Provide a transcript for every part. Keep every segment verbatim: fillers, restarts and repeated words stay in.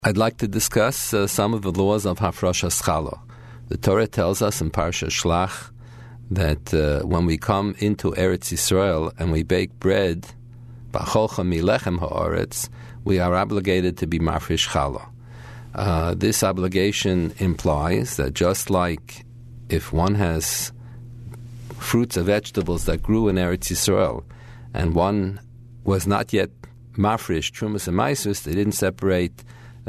I'd like to discuss uh, some of the laws of Hafrashas Challah. The Torah tells us in Parsha Shlach that uh, when we come into Eretz Yisrael and we bake bread, B'cholcha milechem ha'aretz, we are obligated to be mafresh challah. Uh, this obligation implies that just like if one has fruits or vegetables that grew in Eretz Yisrael and one was not yet mafresh, trumas and maisus, they didn't separate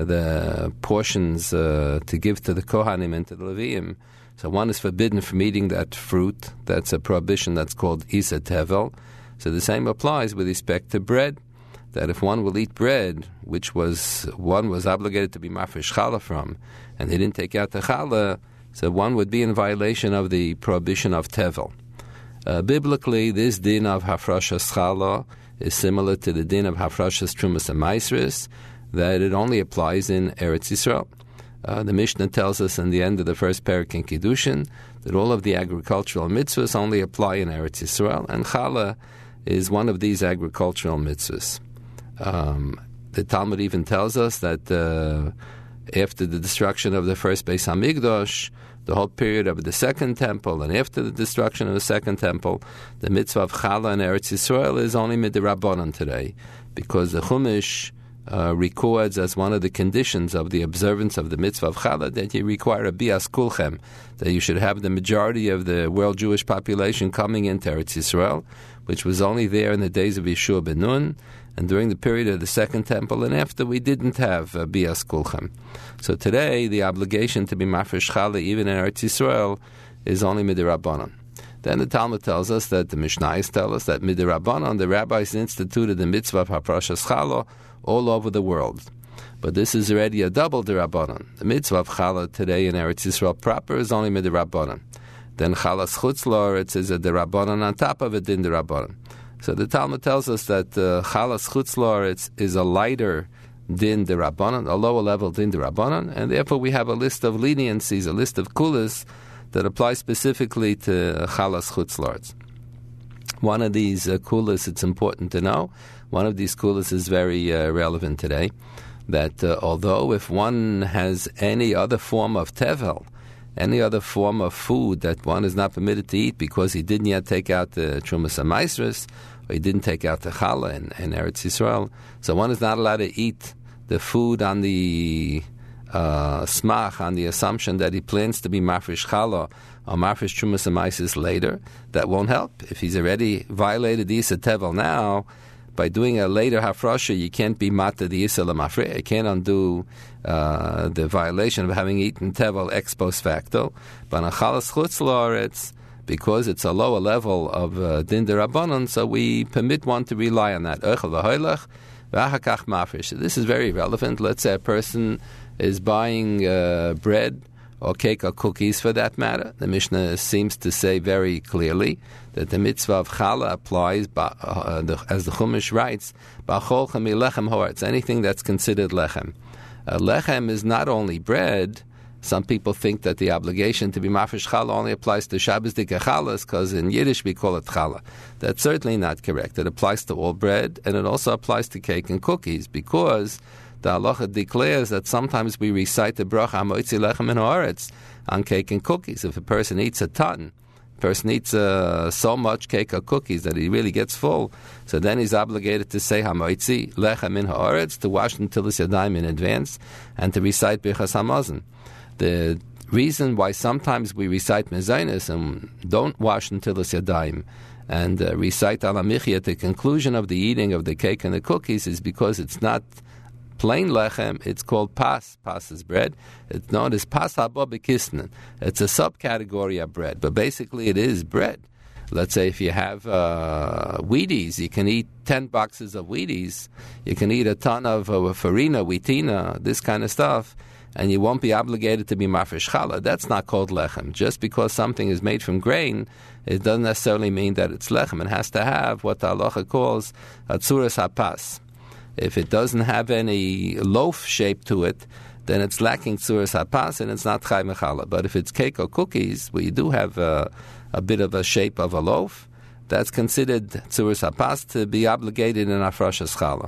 the portions uh, to give to the Kohanim and to the Leviim. So one is forbidden from eating that fruit. That's a prohibition that's called Isa Tevel. So the same applies with respect to bread, that if one will eat bread, which was one was obligated to be mafresh challah from, and he didn't take out the challah, so one would be in violation of the prohibition of Tevel. Uh, biblically, this din of Hafrashas Challah is similar to the din of Hafrashas Trumas and Maisris, that it only applies in Eretz Yisrael. Uh, the Mishnah tells us in the end of the first parak in Kiddushin that all of the agricultural mitzvahs only apply in Eretz Yisrael, and Challah is one of these agricultural mitzvahs. Um, the Talmud even tells us that uh, after the destruction of the first Beis Hamikdash, the whole period of the second temple, and after the destruction of the second temple, the mitzvah of Challah in Eretz Yisrael is only midrabanan today, because the Chumash Uh, records as one of the conditions of the observance of the mitzvah of Challah that you require a bias kulchem, that you should have the majority of the world Jewish population coming into Eretz Yisrael, which was only there in the days of Yeshua ben Nun, and during the period of the Second Temple, and after we didn't have uh, bias kulchem. So today, the obligation to be mafresh Challah, even in Eretz Yisrael, is only midrabanan. Then the Talmud tells us that the Mishnayos tell us that midrabanan, the rabbis instituted the mitzvah of Hafrashas Challah all over the world. But this is already a double derabanan. The mitzvah of Challah today in Eretz Yisrael proper is only midrabanan. Then Chalas Chutz La'aretz is a derabanan on top of a din derabanan. So the Talmud tells us that uh, Chalas Chutz La'aretz is a lighter din derabanan, a lower level din derabanan, and therefore we have a list of leniencies, a list of kulas that apply specifically to Chalas Chutz La'aretz. One of these uh, kulas, it's important to know, one of these kulas is very uh, relevant today, that uh, although if one has any other form of tevel, any other form of food that one is not permitted to eat because he didn't yet take out the Trumas HaMaisros, or he didn't take out the Challah in, in Eretz Yisrael, so one is not allowed to eat the food on the uh, smach, on the assumption that he plans to be mafresh Challah or mafresh Trumas HaMaisros later. That won't help. If he's already violated the Isa Tevel now, by doing a later hafrasha, you can't be mata the Isa l'mafreh. You can't undo uh, the violation of having eaten tevel ex post facto. But on Chalas Chutz La'aretz, because it's a lower level of uh, din derabanan, so we permit one to rely on that. This is very relevant. Let's say a person is buying uh, bread or cake or cookies for that matter. The Mishnah seems to say very clearly that the mitzvah of Challah applies, uh, the, as the Chumash writes, B'cholcha milechem ha'aretz, anything that's considered lechem. Uh, lechem is not only bread. Some people think that the obligation to be mafresh Challah only applies to Shabbos Dika Challahs, because in Yiddish we call it Challah. That's certainly not correct. It applies to all bread, and it also applies to cake and cookies, because the halacha declares that sometimes we recite the bracha Hamoitzi lechem min ha'aretz on cake and cookies. If a person eats a ton, a person eats uh, so much cake or cookies that he really gets full, so then he's obligated to say Hamoitzi lechem min ha'aretz, to wash until his yadayim in advance, and to recite Birchas Hamazon. The reason why sometimes we recite mezainis and don't wash until his yadayim and uh, recite Al HaMichya at the conclusion of the eating of the cake and the cookies is because it's not plain lechem, it's called pas. Pas is bread. It's known as pas haba b'kisnan. It's a subcategory of bread, but basically it is bread. Let's say if you have uh, Wheaties, you can eat ten boxes of Wheaties. You can eat a ton of uh, farina, wheatina, this kind of stuff, and you won't be obligated to be mafresh Challah. That's not called lechem. Just because something is made from grain, it doesn't necessarily mean that it's lechem. It has to have what the halacha calls a tzuras hapas. If it doesn't have any loaf shape to it, then it's lacking tzuras hapas and it's not chay mechallah. But if it's cake or cookies, where you do have a, a bit of a shape of a loaf, that's considered tzuras hapas to be obligated in Hafrashas Challah.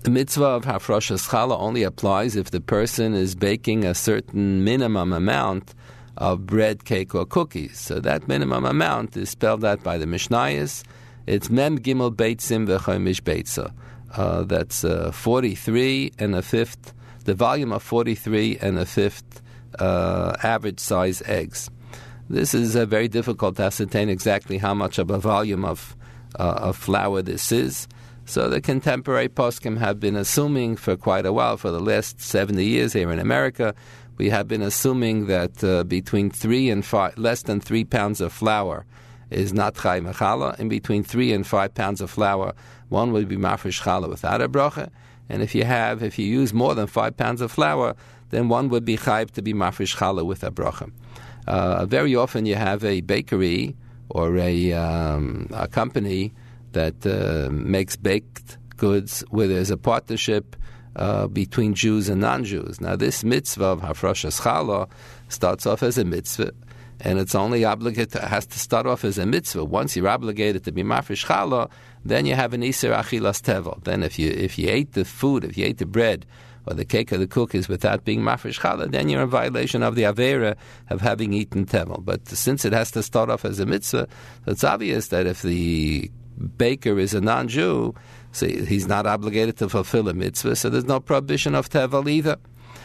The mitzvah of hafrashas challah only applies if the person is baking a certain minimum amount of bread, cake, or cookies. So that minimum amount is spelled out by the Mishnayos. It's mem gimel beitzim v'chomish beitza. Uh, that's uh, forty-three and a fifth, the volume of forty-three and a fifth uh, average size eggs. This is uh, very difficult to ascertain exactly how much of a volume of, uh, of flour this is. So the contemporary poskim have been assuming for quite a while, for the last seventy years here in America, we have been assuming that uh, between three and five, less than three pounds of flour is not chai mechala, and between three and five pounds of flour, one would be mafresh challah without a bracha, and if you have, if you use more than five pounds of flour, then one would be chayv to be mafresh challah with a bracha. Uh, very often you have a bakery or a, um, a company that uh, makes baked goods where there's a partnership uh, between Jews and non-Jews. Now this mitzvah of hafrashas challah starts off as a mitzvah, and it's only obligated, has to start off as a mitzvah. Once you're obligated to be mafresh challah, then you have an iser achilas tevel. Then if you if you ate the food, if you ate the bread or the cake or the cookies without being mafresh challah, then you're in violation of the avera of having eaten tevel. But since it has to start off as a mitzvah, it's obvious that if the baker is a non-Jew, so he's not obligated to fulfill a mitzvah, so there's no prohibition of tevel either.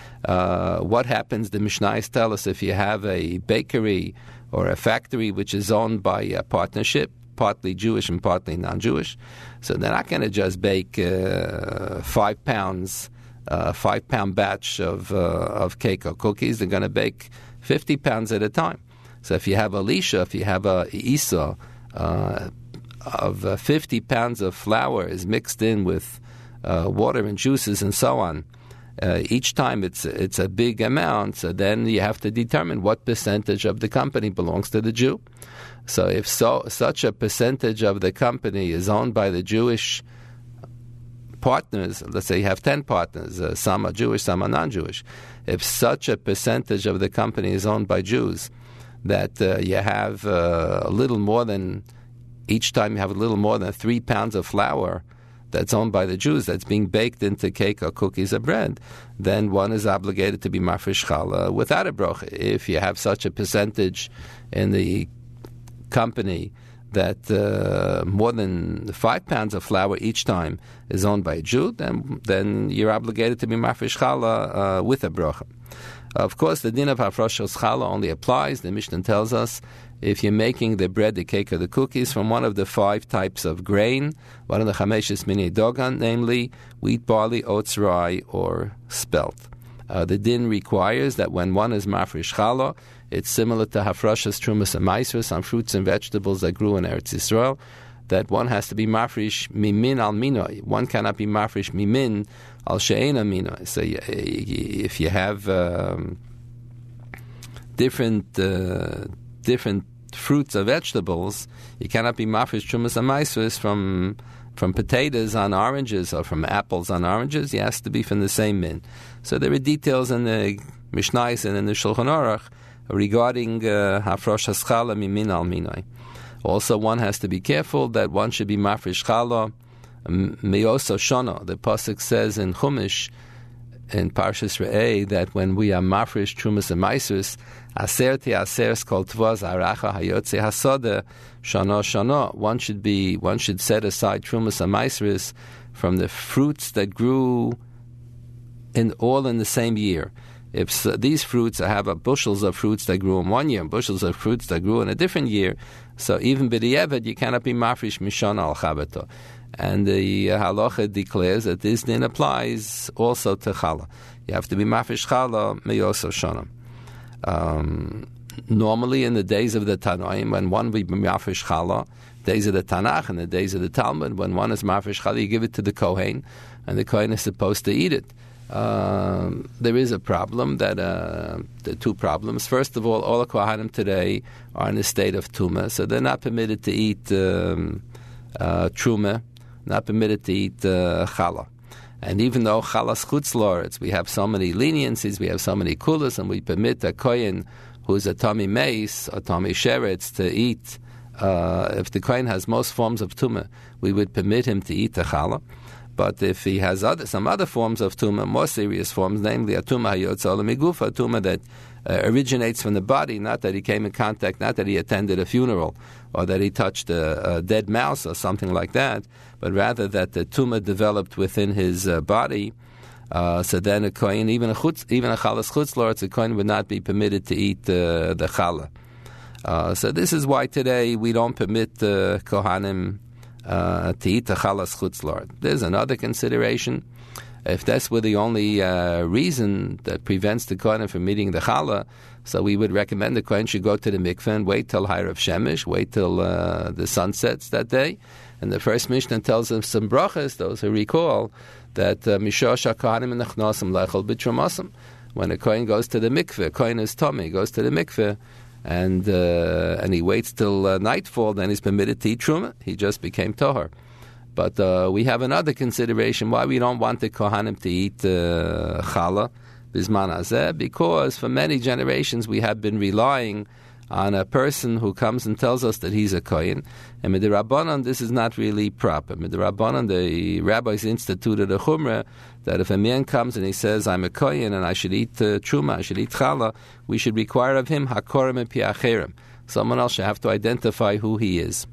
Uh, what happens, the Mishnayos tell us, if you have a bakery or a factory which is owned by a partnership, partly Jewish and partly non-Jewish, so they're not going to just bake uh, five pounds, uh, five pound batch of, uh, of cake or cookies. They're going to bake fifty pounds at a time. So if you have a lisha, if you have a isa, uh, of uh, fifty pounds of flour is mixed in with uh, water and juices and so on. Uh, each time it's it's a big amount, so then you have to determine what percentage of the company belongs to the Jew. So if so, such a percentage of the company is owned by the Jewish partners, let's say you have ten partners, uh, some are Jewish, some are non-Jewish. If such a percentage of the company is owned by Jews, that uh, you have uh, a little more than Each time you have a little more than three pounds of flour that's owned by the Jews, that's being baked into cake or cookies or bread, then one is obligated to be mafresh challah without a brocha. If you have such a percentage in the company that uh, more than five pounds of flour each time is owned by a Jew, then, then you're obligated to be mafresh challah uh, with a brocha. Of course, the din of hafrashas challah only applies, the Mishnah tells us, if you're making the bread, the cake, or the cookies from one of the five types of grain, one of the chameshes minei dogan, namely wheat, barley, oats, rye, or spelt. Uh, the din requires that when one is mafresh challah, it's similar to hafrashas trumas and maisros on fruits and vegetables that grew in Eretz Yisrael, that one has to be mafresh mimin al minoi. One cannot be mafresh mimin al she'ena minoi. So if you have um, different uh, different fruits or vegetables, you cannot be mafresh trumas and maisros from from potatoes on oranges or from apples on oranges. It has to be from the same min. So there are details in the Mishnayos and in the Shulchan Aruch regarding hafrashas challah mimin al minoi. Also, one has to be careful that one should be mafresh challah meyoso shana. The pasuk says in Chumash, in Parshas Re'eh, that when we are mafresh trumas and maisros, aser ti aser kol tvaz aracha hayotze hasoda shana shana. One should be, one should set aside trumas and maisros from the fruits that grew in all in the same year. If so, these fruits have a bushels of fruits that grew in one year and bushels of fruits that grew in a different year, so even b'di'evet you cannot be mafresh mishana al chabato. And the halacha declares that this din applies also to challah. You have to be mafresh challah meyoso shana. Um, normally, in the days of the Tanoim, when one would be mafresh challah, days of the Tanakh and the days of the Talmud, when one is mafresh challah, you give it to the Kohen, and the Kohen is supposed to eat it. Um, there is a problem that uh, the two problems. First of all, all the Kohanim today are in a state of tumah, so they're not permitted to eat um, uh, truma, not permitted to eat uh, challah. And even though chalas chutz la'aretz, we have so many leniencies, we have so many kulas, and we permit a kohen who's a tami meis or tami sheretz to eat. Uh, if the kohen has most forms of tumah, we would permit him to eat the challah. But if he has other some other forms of tumah, more serious forms, namely a tumah hayotza migufa, a tumah that uh, originates from the body, not that he came in contact, not that he attended a funeral, or that he touched a, a dead mouse or something like that, but rather that the tumah developed within his uh, body, uh, so then a kohen, even a chutz, even a chalas chutzlords, a kohen would not be permitted to eat uh, the challah. Uh, so this is why today we don't permit uh, kohanim uh, to eat the chalas chutzlord. There's another consideration. If that's were the only uh, reason that prevents the kohen from eating the challah, so we would recommend the kohen should go to the mikveh and wait till Harav Shemesh, wait till uh, the sun sets that day. And the first Mishnah tells us some brachas, those who recall, that Mishosh HaKohanim Nechnosim Lechol B'Trumosim. When a kohen goes to the mikveh, kohen is tummy, goes to the mikveh, and uh, and he waits till uh, nightfall, then he's permitted to eat truma. He just became tohar. But uh, we have another consideration why we don't want the kohanim to eat uh, challah bisman hazeh, because for many generations we have been relying on a person who comes and tells us that he's a kohen. And with the Rabbanan, this is not really proper. With the Rabbanan, the rabbis instituted a chumrah that if a man comes and he says, I'm a kohen and I should eat uh, truma, I should eat challah, we should require of him hakorim and piacherim. Someone else should have to identify who he is.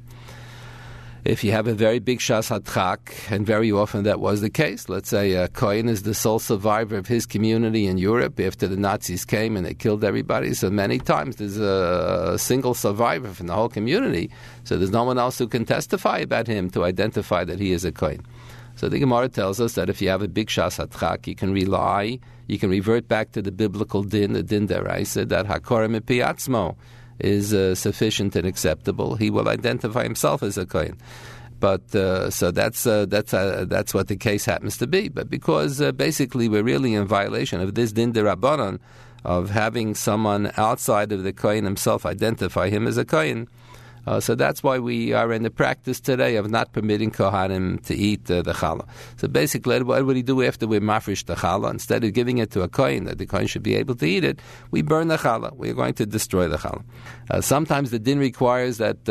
If you have a very big shas hadchak, and very often that was the case, let's say a kohen is the sole survivor of his community in Europe after the Nazis came and they killed everybody, so many times there's a single survivor from the whole community, so there's no one else who can testify about him to identify that he is a kohen. So the Gemara tells us that if you have a big shas hadchak, you can rely, you can revert back to the biblical din, the din deraisa, that hakorim epiatzmo is uh, sufficient and acceptable. He will identify himself as a kohen. But uh, so that's uh, that's uh, that's what the case happens to be. But because uh, basically we're really in violation of this din derabanan of having someone outside of the kohen himself identify him as a kohen, uh, so that's why we are in the practice today of not permitting kohanim to eat uh, the challah. So basically, what would he do after we mafresh the challah? Instead of giving it to a kohen that the kohen should be able to eat it, we burn the challah. We're going to destroy the challah. Uh, sometimes the din requires that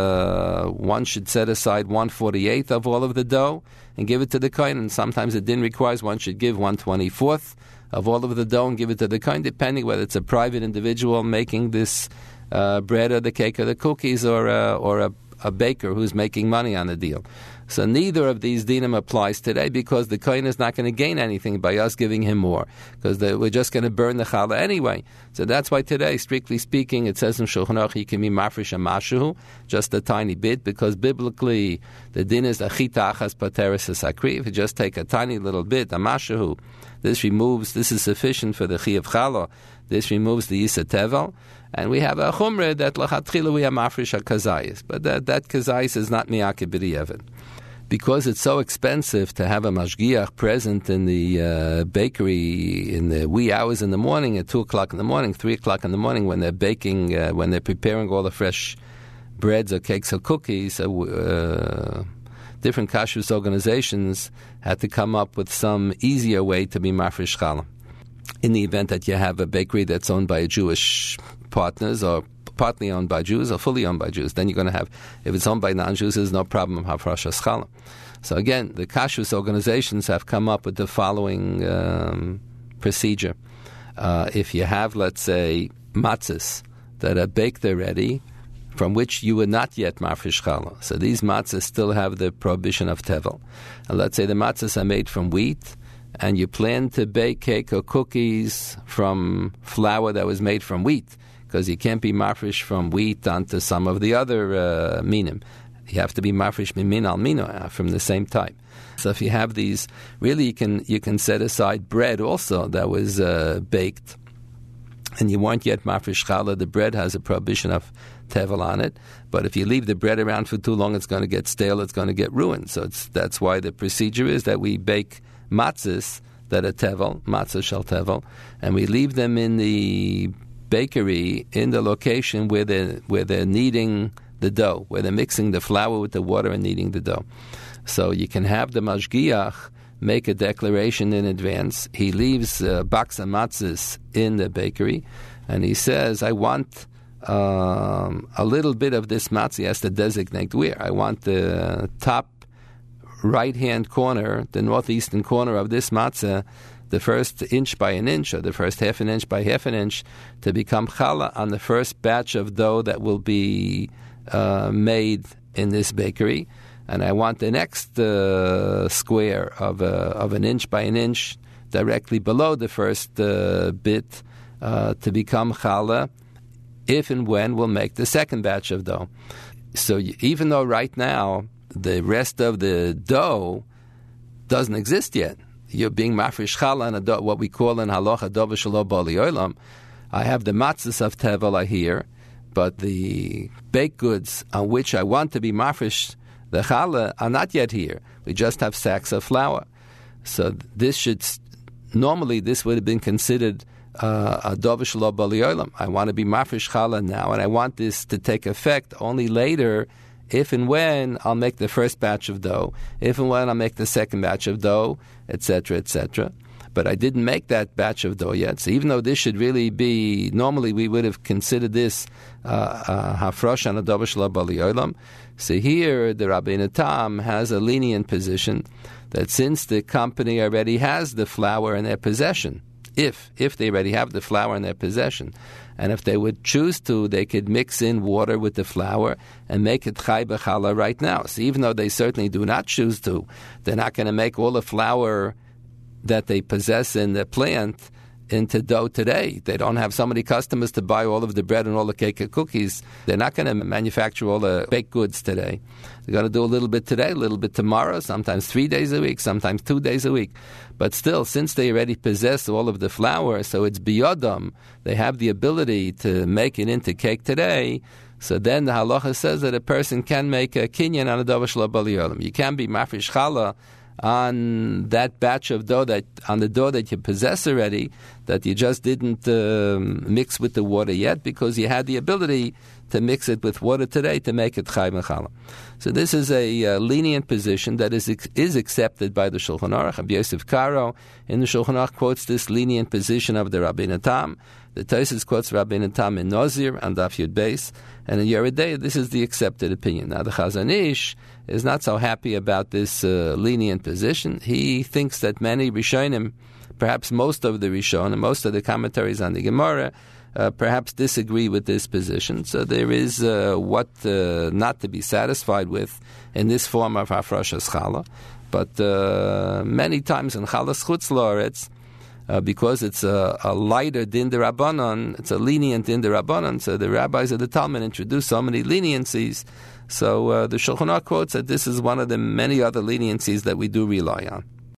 uh, one should set aside one forty-eighth of all of the dough and give it to the kohen, and sometimes the din requires one should give one twenty-fourth of all of the dough and give it to the kohen, depending whether it's a private individual making this Uh, bread or the cake or the cookies, or uh, or a, a baker who's making money on the deal. So neither of these dinim applies today, because the kohen is not going to gain anything by us giving him more, because we're just going to burn the challah anyway. So that's why today, strictly speaking, it says in Shulchan Aruch he can be mafresh a mashu, just a tiny bit, because biblically the din is achita achas pateres sakri. If you just take a tiny little bit, a mashu, this removes, this is sufficient for the chi of challah. This removes the yisa tevel. And we have a chumrah that lachatchila we have mafresh a kazayis, but that, that kazayis is not miyakeh b'di'evet. Because it's so expensive to have a mashgiach present in the uh, bakery in the wee hours in the morning, at two o'clock in the morning, three o'clock in the morning, when they're baking, uh, when they're preparing all the fresh breads or cakes or cookies, uh, different kashrus organizations had to come up with some easier way to be mafresh challah. In the event that you have a bakery that's owned by Jewish partners, or partly owned by Jews, or fully owned by Jews, then you're going to have, if it's owned by non-Jews, there's no problem of hafrashas challah. So again, the kashrus organizations have come up with the following um, procedure. Uh, if you have, let's say, matzahs that are baked already, from which you were not yet mafresh challah, so these matzahs still have the prohibition of tevel. And let's say the matzahs are made from wheat, and you plan to bake cake or cookies from flour that was made from wheat, because you can't be mafresh from wheat onto some of the other uh, minim. You have to be mafresh mimin al mino, from the same type. So if you have these, really you can you can set aside bread also that was uh, baked, and you weren't yet mafresh challah. The bread has a prohibition of tevel on it, but if you leave the bread around for too long, it's going to get stale, it's going to get ruined. So it's, that's why the procedure is that we bake matzahs that are tevel, matzah shel tevel, and we leave them in the bakery in the location where they're, where they're kneading the dough, where they're mixing the flour with the water and kneading the dough. So you can have the mashgiach make a declaration in advance. He leaves a box of matzahs in the bakery, and he says, I want um, a little bit of this matzah. He has to designate where. I want the top right-hand corner, the northeastern corner of this matzah, the first inch by an inch or the first half an inch by half an inch to become challah on the first batch of dough that will be uh, made in this bakery. And I want the next uh, square of, uh, of an inch by an inch directly below the first uh, bit uh, to become challah if and when we'll make the second batch of dough. So even though right now the rest of the dough doesn't exist yet, you're being mafresh challah on a dough, what we call in halacha dough v'shelo bali olam. I have the matzahs of tevel here, but the baked goods on which I want to be mafresh the challah are not yet here. We just have sacks of flour. So this should, normally this would have been considered uh, a dough v'shelo bali olam. I want to be mafresh challah now, and I want this to take effect only later, if and when I'll make the first batch of dough, if and when I'll make the second batch of dough, et cetera, et cetera. But I didn't make that batch of dough yet. So even though this should really be, normally we would have considered this hafrosh on a dough v'shelo bali olam. So here the Rabbeinu Tam has a lenient position that since the company already has the flour in their possession, if if they already have the flour in their possession, and if they would choose to, they could mix in water with the flour and make it chai b'challah right now. So even though they certainly do not choose to, they're not going to make all the flour that they possess in the plant into dough today. They don't have so many customers to buy all of the bread and all the cake and cookies. They're not going to manufacture all the baked goods today. They're going to do a little bit today, a little bit tomorrow, sometimes three days a week, sometimes two days a week. But still, since they already possess all of the flour, so it's biyodam, they have the ability to make it into cake today. So then the halacha says that a person can make a kinyan on a dough v'shelo bali olam. You can be mafresh challah on that batch of dough, that on the dough that you possess already, that you just didn't um, mix with the water yet, because you had the ability to mix it with water today to make it chai b'challah. So this is a uh, lenient position that is is accepted by the Shulchan Aruch. Rabbi Yosef Karo in the Shulchan Aruch quotes this lenient position of the Rabbeinu Tam. The Tosfos quotes Rabbeinu Tam in Nozir and Daf Yud Beis, and in Yoreh De'ah this is the accepted opinion. Now the Chazon Ish is not so happy about this uh, lenient position. He thinks that many Rishonim, perhaps most of the Rishonim, most of the commentaries on the Gemara, uh, perhaps disagree with this position. So there is uh, what uh, not to be satisfied with in this form of hafrashas challah. But uh, many times in chalas chutz la'aretz, Uh, because it's a, a lighter din de Rabbanon, it's a lenient din de Rabbanon, so the rabbis of the Talmud introduced so many leniencies. So uh, the Shulchan Aruch quotes that this is one of the many other leniencies that we do rely on.